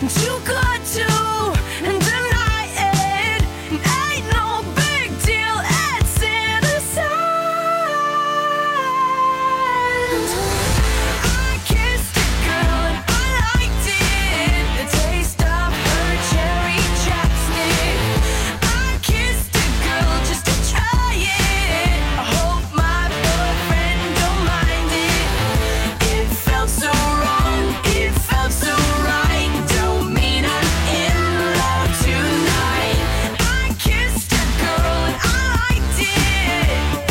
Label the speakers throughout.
Speaker 1: too good to deny it. Ain't no big deal, it's innocent. I kissed a girl and I liked it. The taste of her cherry chapstick. I kissed a girl just to try it. I hope my boyfriend don't mind it. It felt so wrong, it felt so right. Don't mean I'm in love tonight. I kissed a girl and I liked it.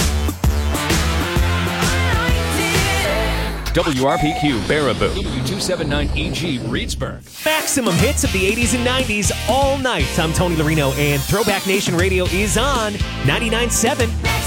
Speaker 1: I liked it.
Speaker 2: WRPQ Baraboo, W279EG Reedsburg.
Speaker 3: Maximum hits of the 80s and 90s all night. I'm Tony Larino, and Throwback Nation Radio is on 99.7.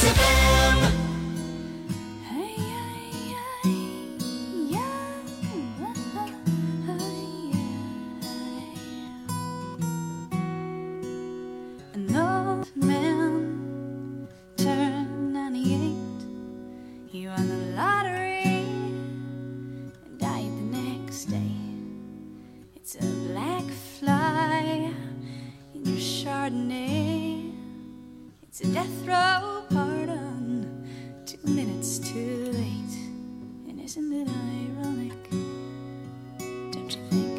Speaker 1: An old man turned 98. He won the lottery and died the next day. It's a black fly in your Chardonnay. It's a death row pardon, 2 minutes too late. And isn't it ironic? Don't you think?